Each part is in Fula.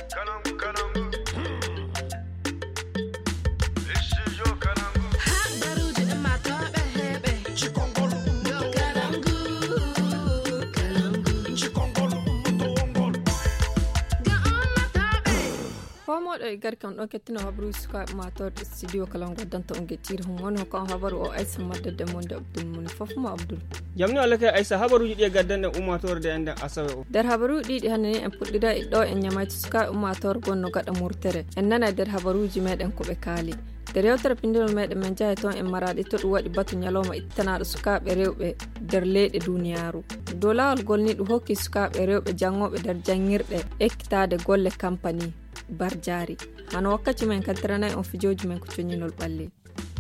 e garkan ɗo kettino habru suka mator studio kalango danta on getir hum won ko habaru o Aisha madde de monde Abdul mun fofuma Abdul jamni alaka Aisha habaruji ɗi gaddande ummator de enden asawe o der habaru ɗiɗi hannde en puɗɗida e ɗo en nyamayti suka ummator gonno gada murtere en nana der habaruji meɗen ko ɓe kaali der yewtere pindol meɗen men jahe toon en maraɗi to ɗum waɗi batu ñalawma ittanaɗo sukaɓe rewɓe der leyɗe duniyaru dow lawol gol ni ɗum hokki sukaɓe rewɓe jangoɓe der jangirɗe ekkitade golle compagnie barjari hano wakkati men kadranay on fijoji men ko coñinol ɓalli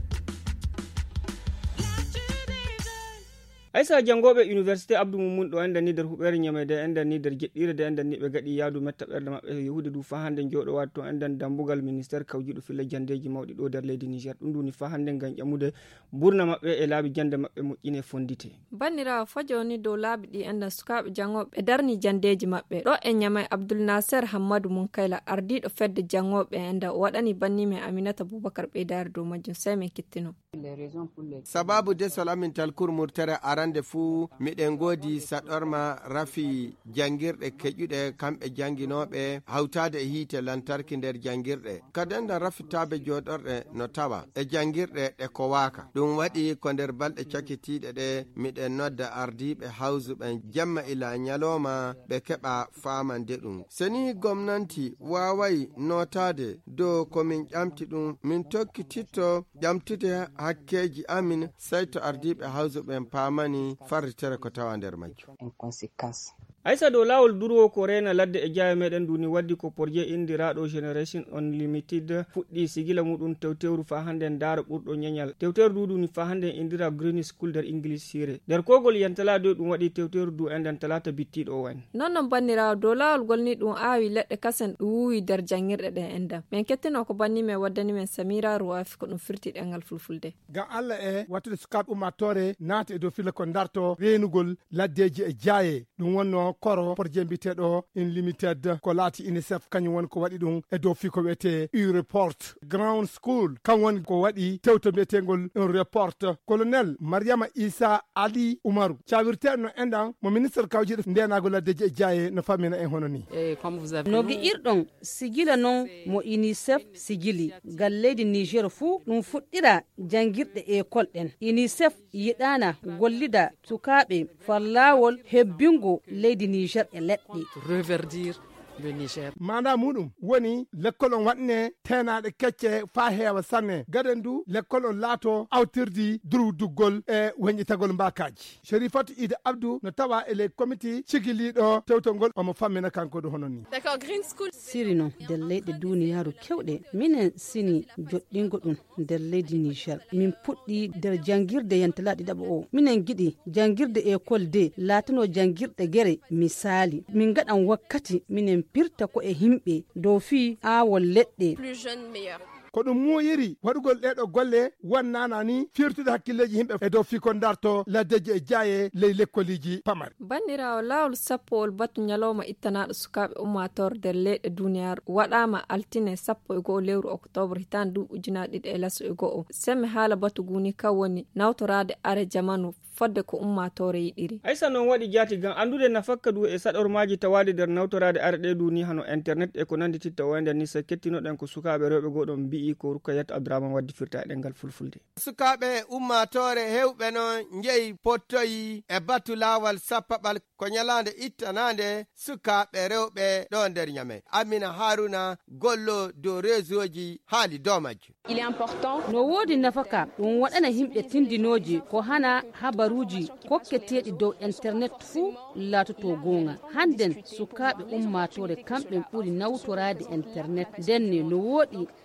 Aisha jangoɓe université Abdou Moumoun ɗo enden ni der huɓere ñamede enden ni der jeɗɗire de enden ni ɓe gaɗi yaadu metta ɓerde maɓɓe yahude du fa hande jooɗo waat to enden dambugal ministére kawjiɗo fille jandeji mawɗi ɗo der leydi Niger ɗum duni fa hande ngam ƴamude burna maɓɓe e laabi jande maɓɓe moƴƴine fondite bannirawo fajoni dow laabi ɗi enden sukaɓe jangoɓe ɓe darni jandeji maɓɓe ɗo en ñamay Abdoul Nasser Hammadou Munkayla ardiɗo fedde jangoɓe enda o waɗani bannimen Aminata Boubacar ɓeydare dow majjum sey men kettino sababu desol amin talkur murtere arande fuu miɗen godi saɗorma rafi jangirɗe keƴuɗe kamɓe janginoɓe hawtade e hiite lantarki nder jangirɗe kadenda rafitaɓe joɗorɗe no tawa e jangirɗe ɗe ko waka ɗum waɗi ko nder balɗe cakkitiɗe ɗe miɗen nodda ardiɓe hawsuɓe jamma ila ñaloma ɓe keɓa famande ɗum seni gomnanti wawai notade dow komin ƴamti ɗum min tokkititto ƴamtude hakkeji amin sey to ardiɓe hawsuɓe pamani farritere ko tawa nder majjum Aisha dow lawol durwo ko rena ladde e jaya meɗen duni waddi ko projet indiraɗo Generation Unlimited fuɗɗi sigila muɗum tewtewru fa hande daara ɓurɗo ñeñal tewteru du duni fa hande indira Green School der English sire der kogol yantala do ɗum waɗi tewteru du enden talata bittiɗo o wen non bannirawo dow lawol golni ɗum aawi leɗɗe kasen ɗum wuwi der jangirɗe ɗe enda min kettino ko banni men waddani men Samira Rouafi ko ɗum firti ɗengal fulfulde gam Allah e wattude sukaɓe ummatore naati e dow fille ko darto renugol laddeji e jaaye ɗum wonno koro projet mbiteɗo Unlimited ko laati UNICEF kañum woni ko waɗi ɗum e dow fii ko wiyete U-Report Ground School kam woni ko waɗi tewto mbiyetegol U-Report colonel Mariama Issa Ali Umaru cawirteɗo no enɗan mo ministre kawjiɗo ndenago laddeji e jaaye no famina en hono ni no gui'irɗon sigila noon mo UNICEF sigili gal leydi Niger fuu ɗum fuɗɗira jangirɗe école ɗen UNICEF yiɗana gollida sukaɓe fallawol hebbingo leydi Niger e leɗɗe reverdir le Niger manda muɗum woni l'école on waɗne tenaɗe kecce fa heewa sanne gaden du l'école on laato awtirdi durduggol e weñƴitagol mbakaji Sherifatu Ida Abdou no tawa ele comité cigiliɗo tewtongol omo fammina kanko do hono ni d'accord Green School sirino nder leyɗe duniyaru kewɗe minen sini joɗɗingo ɗum nder leydi Niger min puɗɗi nder jangirde yantalaɗi ɗaɓa o minen giɗi jangirde école de latano jangirɗe guere misali min gaɗan wakkati minen pirta ko e himɓe dow fi awol leɗɗe plus jeune meilleur ko ɗum moyiri waɗugol ɗeɗo golle wonnana ni firtude hakkilleji yimɓe e dow fii ko darto laddeji e jaaye ley lekkoliji pamari bannirawo lawol sappowol batu ñalawma ittanaɗo sukaɓe ummator nder leyɗe duniyaru waɗama altine 11 lewru octobre hitande du ujunaɗe ɗiɗi e laso e go'o semme haala batu guni kan woni nawtorade are jamanu fodde ko ummatore yiɗiri Aisha non waɗi jaati gam andude nafakka du e saɗormaji tawade nder nawtorade are ɗe duni hano internet e ko nandi titta wende ni se kettinoɗen ko sukaɓe rewɓe goɗon mbi'i ko Rukayat Abdourahmane waddi firta ɗengal fulfulde sukaɓe ummatore hewɓe no jeeyi pottoyi e batu lawal sappaɓal ko ñalande ittanande sukaɓe rewɓe ɗo nder ñame Amina Haruna gollo dow réseau ji haali dow majju il est important no wodi nafaka ɗum waɗana himɓe tindinoji ko hana habaruji kokketeɗi dow internet fuu latoto gonga handen sukaɓe ummatore kamɓe ɓuri nawtorade internet denne no woɗi min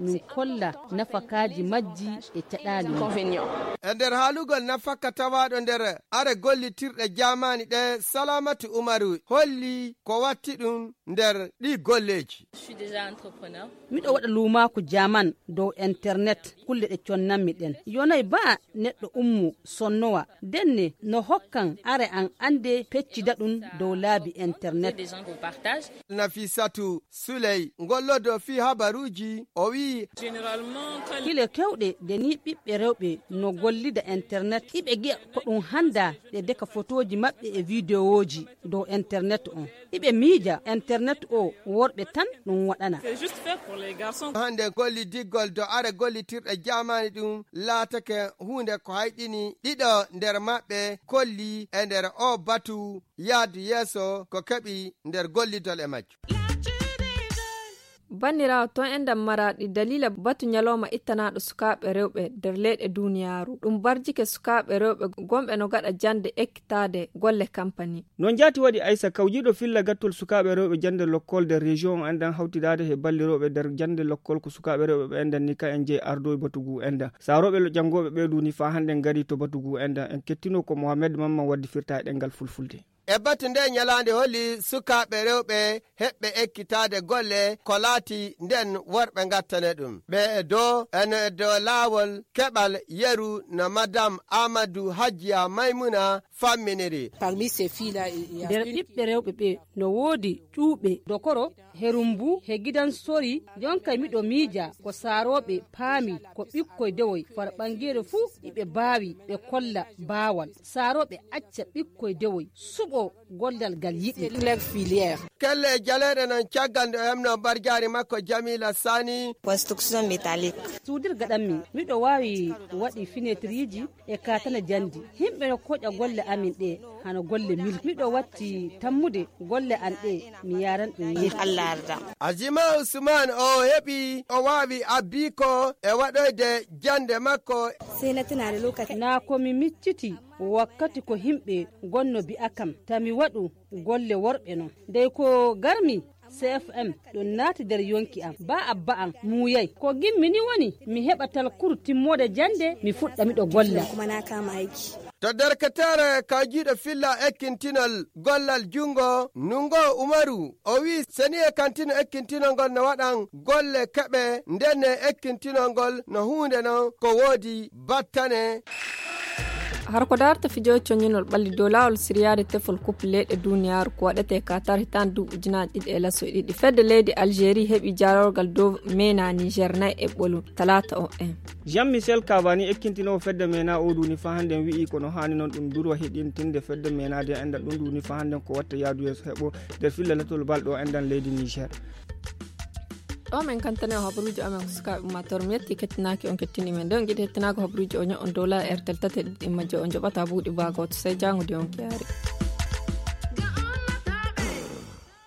holla nafakaji majji e caɗali e nder haalugol nafaka tawaɗo nder are gollitirɗe jamani ɗe Salamatu Umaru holli ko watti ɗum nder ɗi golleji. miɗo waɗa lumaku jaman dow internet kulle ɗe connanmi ɗen yonay ba neɗɗo ummu sonnowa denne no hokkan are an ande peccida ɗum dow laabi internet. Nafisatu Suley gollodo fi habaruji o wi kile kewɗe de ni ɓiɓɓe rewɓe no gollida internet iɓe gi'a ko ɗum handa ɗe deka photoji maɓɓe e vidéoji dow internet on iɓe miija internet o worɓe tan ɗum waɗana. hande golli diggol do are gollitirɗe jamani ɗum laatake hunde ko hayɗini ɗiɗo nder maɓɓe kolli e nder o batu yaadu yeeso ko keɓi nder gollidol e majju. Bandirawo ton en maraɗi dalila batu nyaloma ittanaɗo sukaɓe rewɓe nder leyɗe duniyaru ɗum barjike sukaɓe rewɓe gomɓe no gaɗa jande ekkitade golle campani. non jati waɗi Aissa kawjiɗo filla gattol sukaɓe rewɓe jande lokkol nder région o endan hawtidade he balliroɓe nder jande lokkol ko sukaɓe rewɓe ɓe endan ni ka en jeeyi ardo e batugu endan sa rewɓe jangoɓe ɓeɗu ni fa hande gari to batugu endan en kettino ko Mohamed Mamman waddi firta e ɗengal fulfulde. e batu nde nyalande holli sukaɓe rewɓe heɓɓe ekkitade golle ko laati nden worɓe gattane ɗum ɓe ene dow laawol keɓal yeru no madame Amadou Hadjia Maimouna famminiri. nder ɓiɓɓe rewɓe ɓe no woodi ƴuuɓe dokoro herumbu he gidan sori jonka miɗo miija ko saaroɓe paami ko ɓikkoy dewoy far ɓangere fuu iɓe baawi ɓe kolla baawal saaroɓe acca ɓikkoy dewoy suɓo gollal gal yiɗi. kelle jaleɗe non caggal nde hemno barjari makko Jamila Sani. Construction métallique. suudir gaɗanmi miɗo waawi waɗi finetriji e katana jandi himɓe no koƴa golle amin ɗe hano golle mil miɗo watti tammude golle an ɗe mi yaran ɗum Allah arda. Azima Usman o heɓi o waawi abbiko e waɗoyde jande makko. Sai na tuna da lokaci na ko mi micciti wakkati ko himɓe gonno bi'a kam tami waɗu golle worɓe non ndey ko garmi CFM ɗum naati nder yonki am ba abba am muyay ko gimmini woni mi heɓa talkuru timmode jande mi fuɗɗa miɗo golla kuma na kama aiki. To derketere kawjiɗo filla ekkintinol gollal jungo Nungo Umaru o wi seni e kantino ekkintinol ngol no waɗan golle keɓe ndenne ekkintinol ngol no hunde non ko woodi battane. har ko darta fijo coñinol ɓalli dow laawol siriyade tefol coupe leyɗe duniyaru ko waɗete Qatar hitan duuɓi ujunaje ɗiɗi e laso ɗiɗi fedde leydi Algérie heɓi jarorgal dow mena Niger nayi e ɓolu talata o en. Jean Michel Cavani ekkintinowo fedde mena o duni fa hande wi'i kono hani non ɗum durwa heɗintinde fedde menade endan ɗum duni fa hande ko watta yaadu yeeso heɓo nder filla latol balɗo endan leydi Niger. ɗo men kantane o habaruji amen ko sukaɓe ummator mi yetti kettinaki on kettini men nde on giɗi hettinago habaruji o ño'on dow la RTL tate ɗiɗi majjo on joɓata buuɗi bagoto sey jangude on kiyaari.